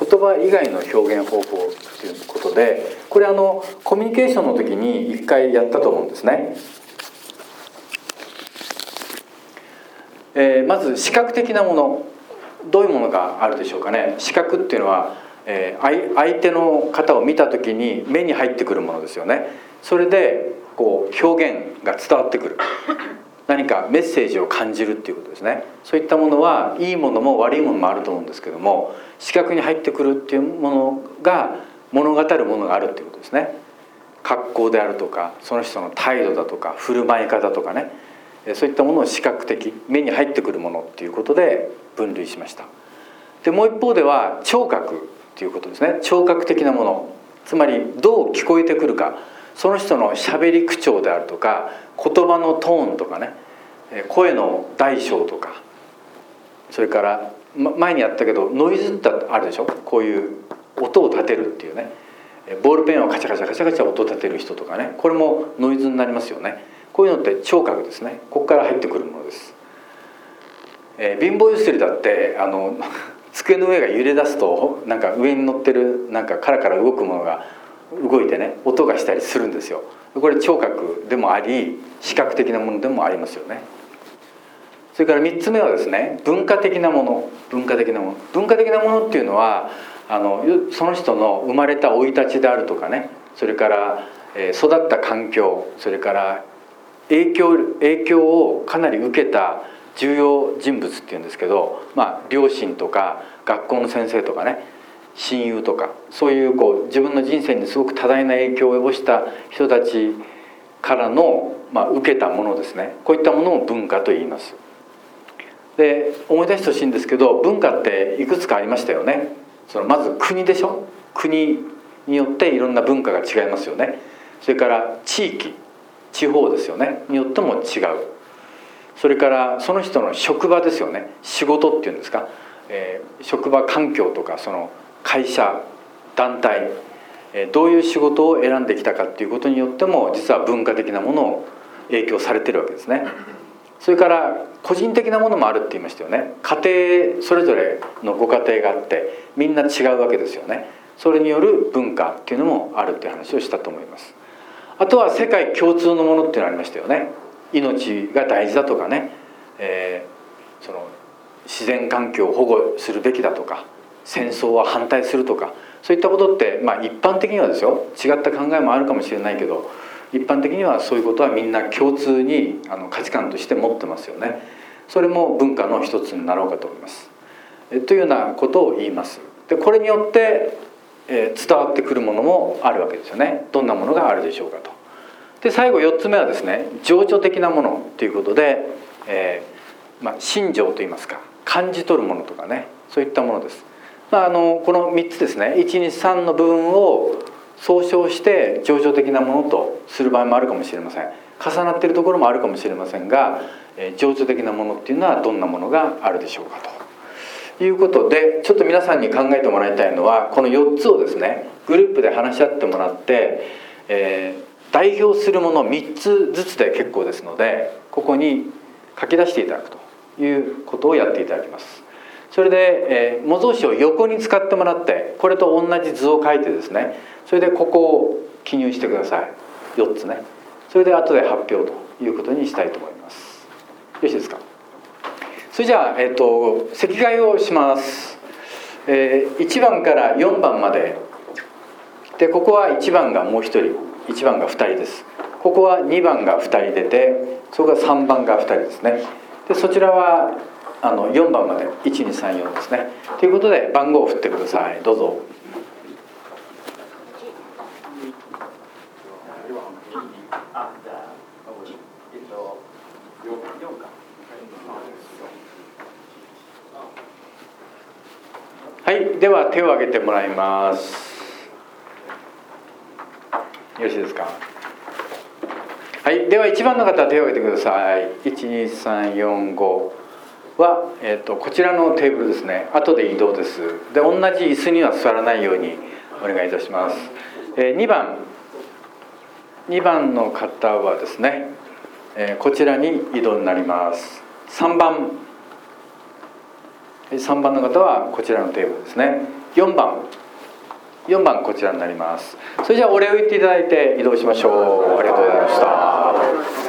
言葉以外の表現方法ということで、これコミュニケーションの時に一回やったと思うんですね。まず視覚的なもの、どういうものがあるでしょうかね。視覚っていうのは、相手の方を見た時に目に入ってくるものですよね。それでこう表現が伝わってくる、何かメッセージを感じるっていうことですね。そういったものはいいものも悪いものもあると思うんですけども、視覚に入ってくるっていうものが物語るものがあるっていうことですね。格好であるとか、その人の態度だとか振る舞い方とかね、そういったものを視覚的、目に入ってくるものっていうことで分類しました。でもう一方では聴覚っていうことですね。聴覚的なもの、つまりどう聞こえてくるか、その人のしゃべり口調であるとか、言葉のトーンとかね、声の大小とか、それから前にやったけどノイズってあるでしょ。こういう音を立てるっていうね、ボールペンをカチャカチャカチャカチャ音を立てる人とかね、これもノイズになりますよね。こういうのって聴覚ですね。ここから入ってくるものです。貧乏ゆすりだって机の上が揺れ出すと、なんか上に乗ってるなんかカラカラ動くものが動いてね、音がしたりするんですよ。これ聴覚でもあり、視覚的なものでもありますよね。それから3つ目はですね、文化的なもの。文化的なもの、文化的なものっていうのはその人の生まれた生い立ちであるとかね、それから育った環境、それから影響をかなり受けた重要人物っていうんですけど、両親とか学校の先生とかね、親友とか、そういう自分の人生にすごく多大な影響を及ぼした人たちからの、受けたものですね。こういったものを文化と言います。で、思い出してほしいんですけど、文化っていくつかありましたよね。まず国でしょ。国によっていろんな文化が違いますよね。それから地域、地方ですよね、によっても違う。それからその人の職場ですよね。仕事っていうんですか、職場環境とか、その会社、団体、どういう仕事を選んできたかっていうことによっても、実は文化的なものを影響されてるわけですね。それから個人的なものもあるって言いましたよね。家庭それぞれのご家庭があってみんな違うわけですよね。それによる文化っていうのもあるっていう話をしたと思います。あとは世界共通のものっていうのがありましたよね。命が大事だとかね、その自然環境を保護するべきだとか、戦争は反対するとか、そういったことって、一般的にはですよ、違った考えもあるかもしれないけど、一般的にはそういうことはみんな共通に価値観として持ってますよね。それも文化の一つになろうかと思います。というようなことを言います。でこれによって伝わってくるものもあるわけですよね。どんなものがあるでしょうかと。で最後4つ目はですね、情緒的なものということで、心情といいますか、感じ取るものとかね、そういったものです。この3つですね、123の部分を総称して情緒的なものとする場合もあるかもしれません。重なっているところもあるかもしれませんが、情緒的なものっていうのはどんなものがあるでしょうかということで、ちょっと皆さんに考えてもらいたいのは、この4つをですね、グループで話し合ってもらって、代表するもの3つずつで結構ですので、ここに書き出していただくということをやっていただきます。それで、模造紙を横に使ってもらって、これと同じ図を書いてですね、それでここを記入してください。4つね。それで後で発表ということにしたいと思います。よろしいですか。それじゃあ、席替えをします。1番から4番までで、ここは1番がもう1人、1番が2人です。ここは2番が2人出て、そこが3番が2人ですね。でそちらは4番まで1234ですね。ということで番号を振ってください。どうぞ。はい、では手を挙げてもらいます。よろしいですか。はい、では1番の方は手を挙げてください。12345は、こちらのテーブルですね。後で移動です。で同じ椅子には座らないようにお願いいたします。2番の方はですね、こちらに移動になります。3番 3番の方はこちらのテーブルですね。4番こちらになります。それじゃあお礼を言っていただいて移動しましょう。ありがとうございました。